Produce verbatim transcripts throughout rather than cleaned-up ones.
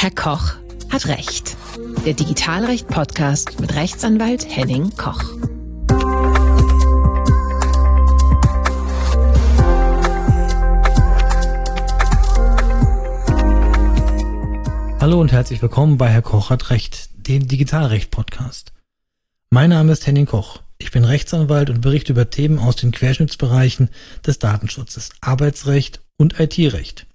Herr Koch hat Recht. Der Digitalrecht-Podcast mit Rechtsanwalt Henning Koch. Hallo und herzlich willkommen bei Herr Koch hat Recht, dem Digitalrecht-Podcast. Mein Name ist Henning Koch. Ich bin Rechtsanwalt und berichte über Themen aus den Querschnittsbereichen des Datenschutzes, Arbeitsrecht und I T-Recht.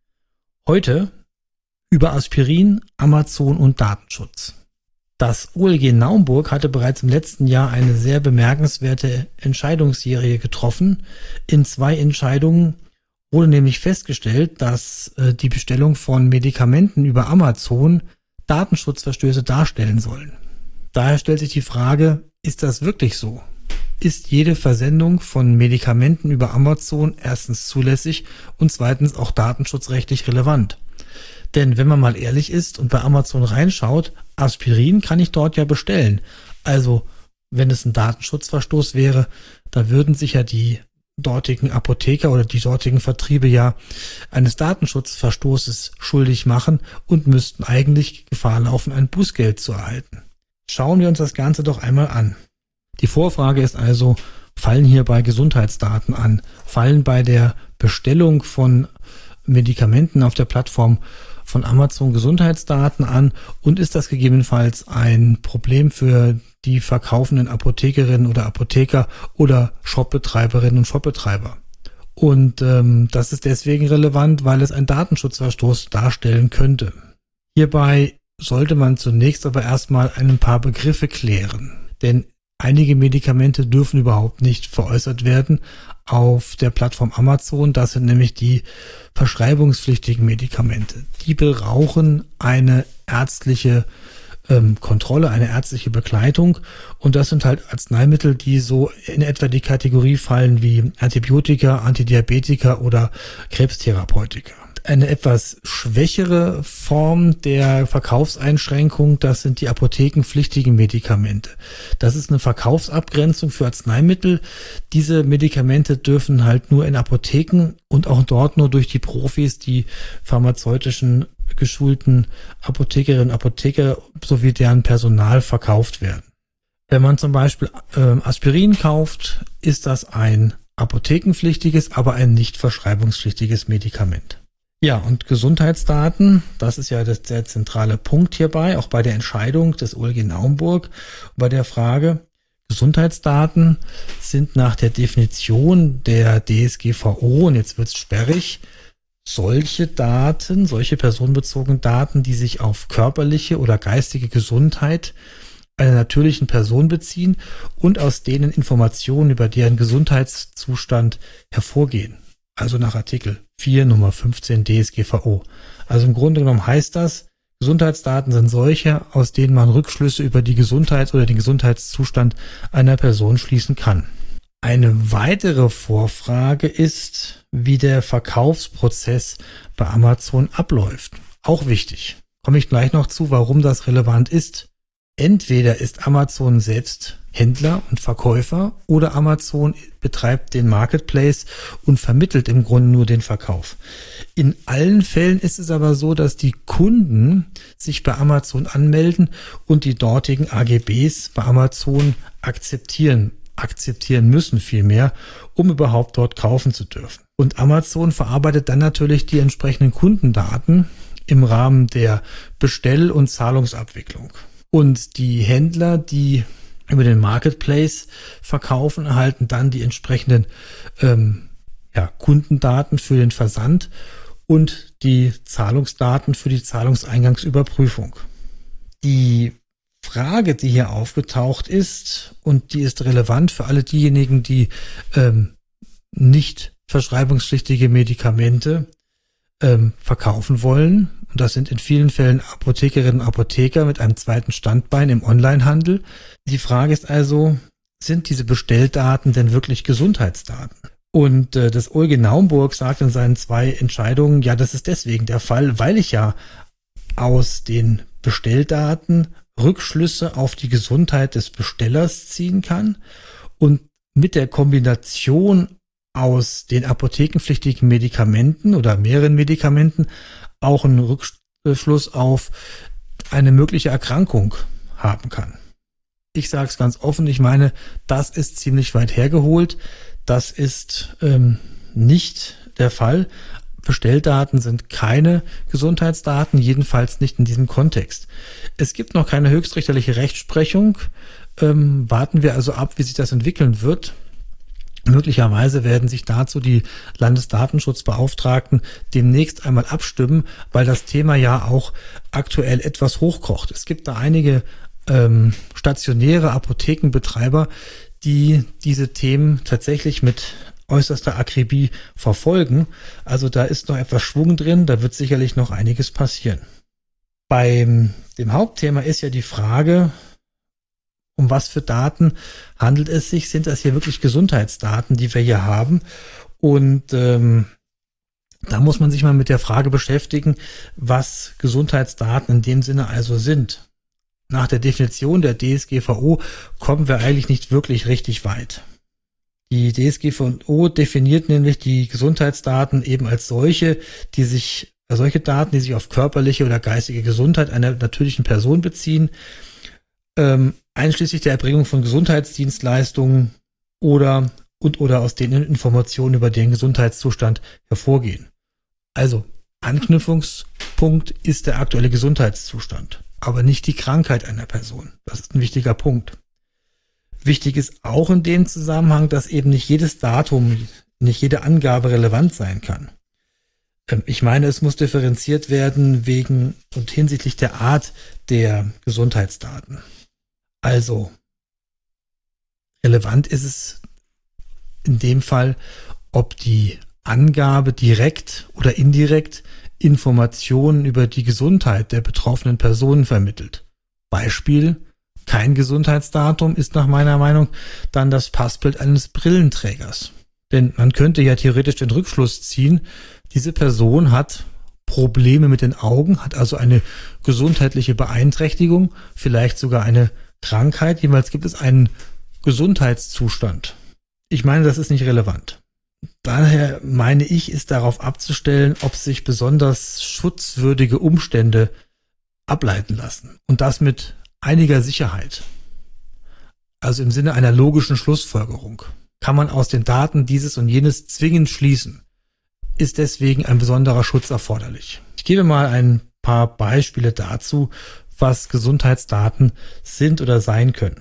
Heute über Aspirin, Amazon und Datenschutz. Das O L G Naumburg hatte bereits im letzten Jahr eine sehr bemerkenswerte Entscheidungsserie getroffen. In zwei Entscheidungen wurde nämlich festgestellt, dass äh, die Bestellung von Medikamenten über Amazon Datenschutzverstöße darstellen sollen. Daher stellt sich die Frage, ist das wirklich so? Ist jede Versendung von Medikamenten über Amazon erstens zulässig und zweitens auch datenschutzrechtlich relevant? Denn wenn man mal ehrlich ist und bei Amazon reinschaut, Aspirin kann ich dort ja bestellen. Also wenn es ein Datenschutzverstoß wäre, da würden sich ja die dortigen Apotheker oder die dortigen Vertriebe ja eines Datenschutzverstoßes schuldig machen und müssten eigentlich Gefahr laufen, ein Bußgeld zu erhalten. Schauen wir uns das Ganze doch einmal an. Die Vorfrage ist also, fallen hierbei Gesundheitsdaten an? Fallen bei der Bestellung von Medikamenten auf der Plattform von Amazon Gesundheitsdaten an und ist das gegebenenfalls ein Problem für die verkaufenden Apothekerinnen oder Apotheker oder Shopbetreiberinnen und Shopbetreiber? Und ähm, das ist deswegen relevant, weil es einen Datenschutzverstoß darstellen könnte. Hierbei sollte man zunächst aber erstmal ein paar Begriffe klären, denn einige Medikamente dürfen überhaupt nicht veräußert werden auf der Plattform Amazon. Das sind nämlich die verschreibungspflichtigen Medikamente. Die brauchen eine ärztliche ähm, Kontrolle, eine ärztliche Begleitung. Und das sind halt Arzneimittel, die so in etwa die Kategorie fallen wie Antibiotika, Antidiabetika oder Krebstherapeutika. Eine etwas schwächere Form der Verkaufseinschränkung, das sind die apothekenpflichtigen Medikamente. Das ist eine Verkaufsabgrenzung für Arzneimittel. Diese Medikamente dürfen halt nur in Apotheken und auch dort nur durch die Profis, die pharmazeutischen geschulten Apothekerinnen und Apotheker sowie deren Personal verkauft werden. Wenn man zum Beispiel äh, Aspirin kauft, ist das ein apothekenpflichtiges, aber ein nicht verschreibungspflichtiges Medikament. Ja, und Gesundheitsdaten, das ist ja das, der zentrale Punkt hierbei, auch bei der Entscheidung des O L G Naumburg, bei der Frage, Gesundheitsdaten sind nach der Definition der D S G V O, und jetzt wird's sperrig, solche Daten, solche personenbezogenen Daten, die sich auf körperliche oder geistige Gesundheit einer natürlichen Person beziehen und aus denen Informationen über deren Gesundheitszustand hervorgehen. Also nach Artikel vier Nummer fünfzehn D S G V O. Also im Grunde genommen heißt das, Gesundheitsdaten sind solche, aus denen man Rückschlüsse über die Gesundheit oder den Gesundheitszustand einer Person schließen kann. Eine weitere Vorfrage ist, wie der Verkaufsprozess bei Amazon abläuft. Auch wichtig. Komme ich gleich noch zu, warum das relevant ist. Entweder ist Amazon selbst Händler und Verkäufer oder Amazon betreibt den Marketplace und vermittelt im Grunde nur den Verkauf. In allen Fällen ist es aber so, dass die Kunden sich bei Amazon anmelden und die dortigen A G Bs bei Amazon akzeptieren, akzeptieren müssen vielmehr, um überhaupt dort kaufen zu dürfen. Und Amazon verarbeitet dann natürlich die entsprechenden Kundendaten im Rahmen der Bestell- und Zahlungsabwicklung. Und die Händler, die über den Marketplace verkaufen, erhalten dann die entsprechenden ähm, ja, Kundendaten für den Versand und die Zahlungsdaten für die Zahlungseingangsüberprüfung. Die Frage, die hier aufgetaucht ist, und die ist relevant für alle diejenigen, die ähm, nicht verschreibungspflichtige Medikamente ähm, verkaufen wollen. Und das sind in vielen Fällen Apothekerinnen und Apotheker mit einem zweiten Standbein im Onlinehandel. Die Frage ist also, sind diese Bestelldaten denn wirklich Gesundheitsdaten? Und äh, das O L G Naumburg sagt in seinen zwei Entscheidungen, ja, das ist deswegen der Fall, weil ich ja aus den Bestelldaten Rückschlüsse auf die Gesundheit des Bestellers ziehen kann und mit der Kombination aus den apothekenpflichtigen Medikamenten oder mehreren Medikamenten auch einen Rückschluss auf eine mögliche Erkrankung haben kann. Ich sage es ganz offen, ich meine, das ist ziemlich weit hergeholt. Das ist ähm, nicht der Fall. Bestelldaten sind keine Gesundheitsdaten, jedenfalls nicht in diesem Kontext. Es gibt noch keine höchstrichterliche Rechtsprechung. Ähm, warten wir also ab, wie sich das entwickeln wird. Möglicherweise werden sich dazu die Landesdatenschutzbeauftragten demnächst einmal abstimmen, weil das Thema ja auch aktuell etwas hochkocht. Es gibt da einige ähm, stationäre Apothekenbetreiber, die diese Themen tatsächlich mit äußerster Akribie verfolgen. Also da ist noch etwas Schwung drin, da wird sicherlich noch einiges passieren. Beim dem Hauptthema ist ja die Frage, um was für Daten handelt es sich? Sind das hier wirklich Gesundheitsdaten, die wir hier haben? Und ähm, da muss man sich mal mit der Frage beschäftigen, was Gesundheitsdaten in dem Sinne also sind. Nach der Definition der D S G V O kommen wir eigentlich nicht wirklich richtig weit. Die D S G V O definiert nämlich die Gesundheitsdaten eben als solche, die sich, solche Daten, die sich auf körperliche oder geistige Gesundheit einer natürlichen Person beziehen, ähm, einschließlich der Erbringung von Gesundheitsdienstleistungen oder und oder aus denen Informationen über den Gesundheitszustand hervorgehen. Also Anknüpfungspunkt ist der aktuelle Gesundheitszustand, aber nicht die Krankheit einer Person. Das ist ein wichtiger Punkt. Wichtig ist auch in dem Zusammenhang, dass eben nicht jedes Datum, nicht jede Angabe relevant sein kann. Ich meine, es muss differenziert werden wegen und hinsichtlich der Art der Gesundheitsdaten. Also, relevant ist es in dem Fall, ob die Angabe direkt oder indirekt Informationen über die Gesundheit der betroffenen Personen vermittelt. Beispiel: Kein Gesundheitsdatum ist nach meiner Meinung dann das Passbild eines Brillenträgers. Denn man könnte ja theoretisch den Rückschluss ziehen, diese Person hat Probleme mit den Augen, hat also eine gesundheitliche Beeinträchtigung, vielleicht sogar eine Krankheit. Jeweils gibt es einen Gesundheitszustand. Ich meine, das ist nicht relevant. Daher meine ich, ist darauf abzustellen, ob sich besonders schutzwürdige Umstände ableiten lassen. Und das mit einiger Sicherheit. Also im Sinne einer logischen Schlussfolgerung. Kann man aus den Daten dieses und jenes zwingend schließen? Ist deswegen ein besonderer Schutz erforderlich? Ich gebe mal ein paar Beispiele dazu, was Gesundheitsdaten sind oder sein können.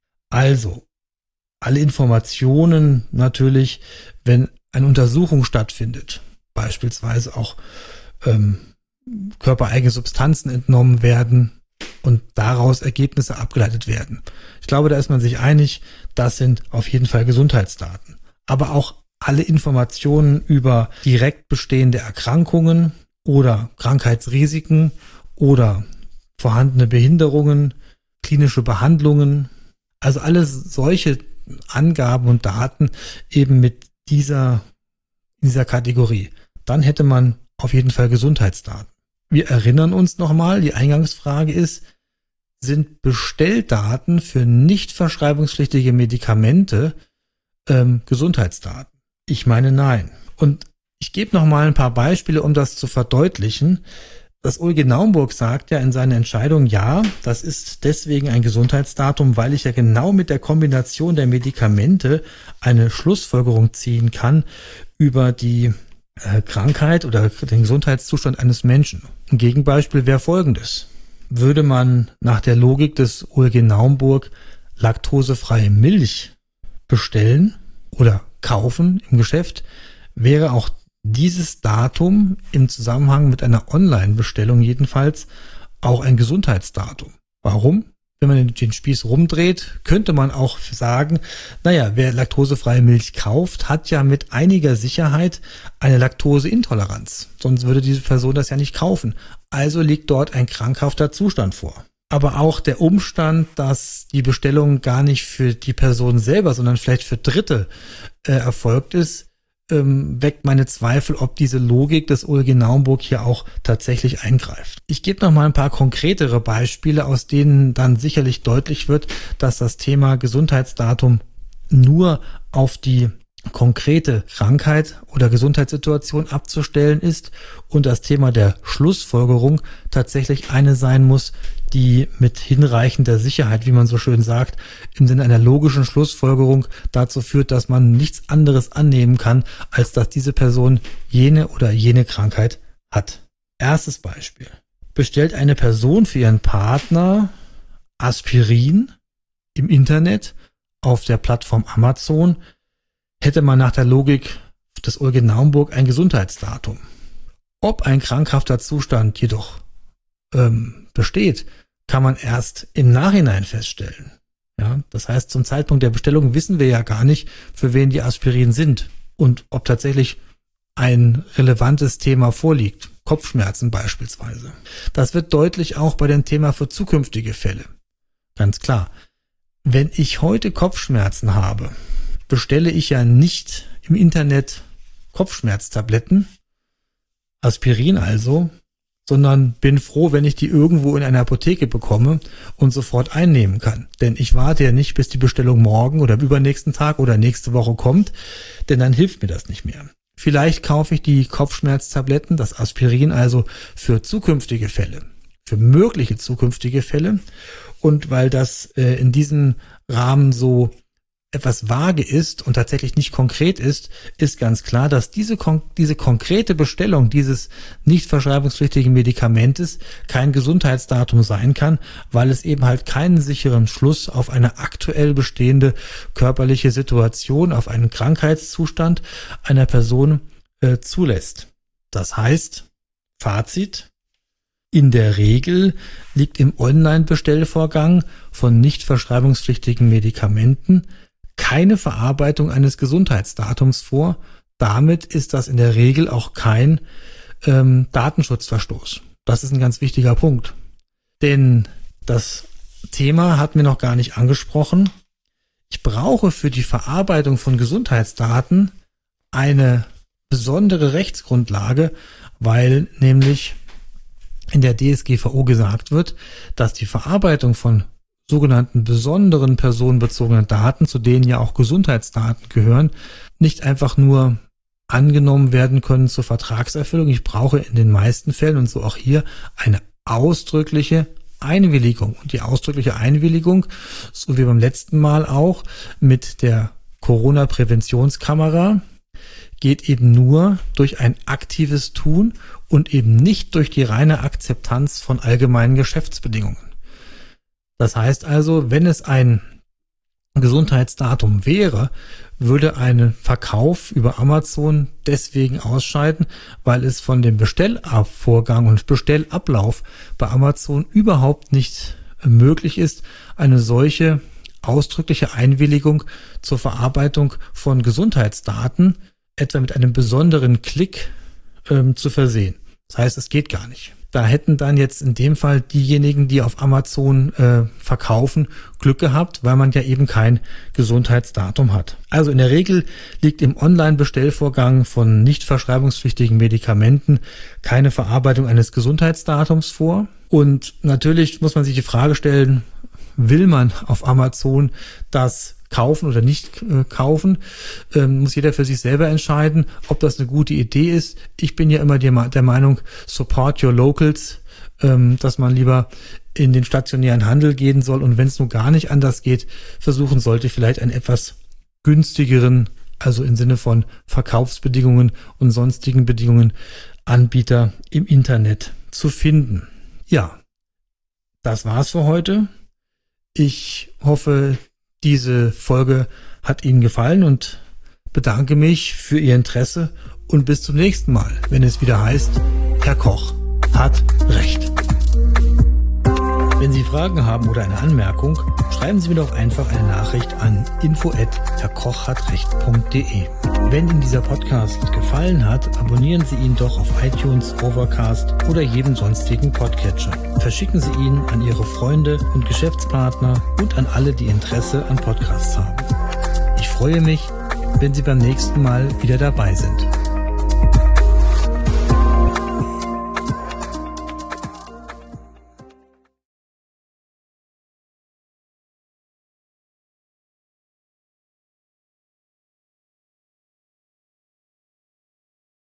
Also, alle Informationen natürlich, wenn eine Untersuchung stattfindet, beispielsweise auch ähm, körpereigene Substanzen entnommen werden und daraus Ergebnisse abgeleitet werden. Ich glaube, da ist man sich einig, das sind auf jeden Fall Gesundheitsdaten. Aber auch alle Informationen über direkt bestehende Erkrankungen oder Krankheitsrisiken oder vorhandene Behinderungen, klinische Behandlungen, also alle solche Angaben und Daten eben mit dieser, dieser Kategorie. Dann hätte man auf jeden Fall Gesundheitsdaten. Wir erinnern uns nochmal, die Eingangsfrage ist, sind Bestelldaten für nicht verschreibungspflichtige Medikamente ähm, Gesundheitsdaten? Ich meine, nein. Und ich gebe nochmal ein paar Beispiele, um das zu verdeutlichen. Das O L G Naumburg sagt ja in seiner Entscheidung, ja, das ist deswegen ein Gesundheitsdatum, weil ich ja genau mit der Kombination der Medikamente eine Schlussfolgerung ziehen kann über die äh, Krankheit oder den Gesundheitszustand eines Menschen. Ein Gegenbeispiel wäre folgendes. Würde man nach der Logik des O L G Naumburg laktosefreie Milch bestellen oder kaufen im Geschäft, wäre auch dieses Datum im Zusammenhang mit einer Online-Bestellung jedenfalls auch ein Gesundheitsdatum. Warum? Wenn man den Spieß rumdreht, könnte man auch sagen, naja, wer laktosefreie Milch kauft, hat ja mit einiger Sicherheit eine Laktoseintoleranz. Sonst würde diese Person das ja nicht kaufen. Also liegt dort ein krankhafter Zustand vor. Aber auch der Umstand, dass die Bestellung gar nicht für die Person selber, sondern vielleicht für Dritte äh, erfolgt ist, ähm, weckt meine Zweifel, ob diese Logik des O L G Naumburg hier auch tatsächlich eingreift. Ich gebe noch mal ein paar konkretere Beispiele, aus denen dann sicherlich deutlich wird, dass das Thema Gesundheitsdatum nur auf die konkrete Krankheit oder Gesundheitssituation abzustellen ist und das Thema der Schlussfolgerung tatsächlich eine sein muss, die mit hinreichender Sicherheit, wie man so schön sagt, im Sinne einer logischen Schlussfolgerung dazu führt, dass man nichts anderes annehmen kann, als dass diese Person jene oder jene Krankheit hat. Erstes Beispiel. Bestellt eine Person für ihren Partner Aspirin im Internet auf der Plattform Amazon, hätte man nach der Logik des Eugen Naumburg ein Gesundheitsdatum. Ob ein krankhafter Zustand jedoch ähm, besteht, kann man erst im Nachhinein feststellen. Ja, das heißt, zum Zeitpunkt der Bestellung wissen wir ja gar nicht, für wen die Aspirin sind und ob tatsächlich ein relevantes Thema vorliegt. Kopfschmerzen beispielsweise. Das wird deutlich auch bei dem Thema für zukünftige Fälle. Ganz klar. Wenn ich heute Kopfschmerzen habe, bestelle ich ja nicht im Internet Kopfschmerztabletten, Aspirin also, sondern bin froh, wenn ich die irgendwo in einer Apotheke bekomme und sofort einnehmen kann. Denn ich warte ja nicht, bis die Bestellung morgen oder am übernächsten Tag oder nächste Woche kommt, denn dann hilft mir das nicht mehr. Vielleicht kaufe ich die Kopfschmerztabletten, das Aspirin also für zukünftige Fälle, für mögliche zukünftige Fälle. Und weil das äh, in diesem Rahmen so etwas vage ist und tatsächlich nicht konkret ist, ist ganz klar, dass diese, kon- diese konkrete Bestellung dieses nicht verschreibungspflichtigen Medikamentes kein Gesundheitsdatum sein kann, weil es eben halt keinen sicheren Schluss auf eine aktuell bestehende körperliche Situation, auf einen Krankheitszustand einer Person äh, zulässt. Das heißt, Fazit: In der Regel liegt im Online-Bestellvorgang von nicht verschreibungspflichtigen Medikamenten keine Verarbeitung eines Gesundheitsdatums vor. Damit ist das in der Regel auch kein ähm, Datenschutzverstoß. Das ist ein ganz wichtiger Punkt. Denn das Thema hatten wir noch gar nicht angesprochen. Ich brauche für die Verarbeitung von Gesundheitsdaten eine besondere Rechtsgrundlage, weil nämlich in der D S G V O gesagt wird, dass die Verarbeitung von sogenannten besonderen personenbezogenen Daten, zu denen ja auch Gesundheitsdaten gehören, nicht einfach nur angenommen werden können zur Vertragserfüllung. Ich brauche in den meisten Fällen und so auch hier eine ausdrückliche Einwilligung. Und die ausdrückliche Einwilligung, so wie beim letzten Mal auch mit der Corona-Präventionskamera, geht eben nur durch ein aktives Tun und eben nicht durch die reine Akzeptanz von allgemeinen Geschäftsbedingungen. Das heißt also, wenn es ein Gesundheitsdatum wäre, würde ein Verkauf über Amazon deswegen ausscheiden, weil es von dem Bestellvorgang und Bestellablauf bei Amazon überhaupt nicht möglich ist, eine solche ausdrückliche Einwilligung zur Verarbeitung von Gesundheitsdaten etwa mit einem besonderen Klick ähm, zu versehen. Das heißt, es geht gar nicht. Da hätten dann jetzt in dem Fall diejenigen, die auf Amazon äh, verkaufen, Glück gehabt, weil man ja eben kein Gesundheitsdatum hat. Also in der Regel liegt im Online-Bestellvorgang von nicht verschreibungspflichtigen Medikamenten keine Verarbeitung eines Gesundheitsdatums vor. Und natürlich muss man sich die Frage stellen, will man auf Amazon das kaufen oder nicht äh, kaufen, ähm, muss jeder für sich selber entscheiden, ob das eine gute Idee ist. Ich bin ja immer die, der Meinung, support your locals, ähm, dass man lieber in den stationären Handel gehen soll und wenn es nur gar nicht anders geht, versuchen sollte, vielleicht einen etwas günstigeren, also im Sinne von Verkaufsbedingungen und sonstigen Bedingungen, Anbieter im Internet zu finden. Ja, das war's für heute. Ich hoffe, diese Folge hat Ihnen gefallen und bedanke mich für Ihr Interesse und bis zum nächsten Mal, wenn es wieder heißt, Herr Koch hat Recht. Wenn Sie Fragen haben oder eine Anmerkung, schreiben Sie mir doch einfach eine Nachricht an info at herrkochhatrecht punkt de. Wenn Ihnen dieser Podcast gefallen hat, abonnieren Sie ihn doch auf iTunes, Overcast oder jedem sonstigen Podcatcher. Verschicken Sie ihn an Ihre Freunde und Geschäftspartner und an alle, die Interesse an Podcasts haben. Ich freue mich, wenn Sie beim nächsten Mal wieder dabei sind.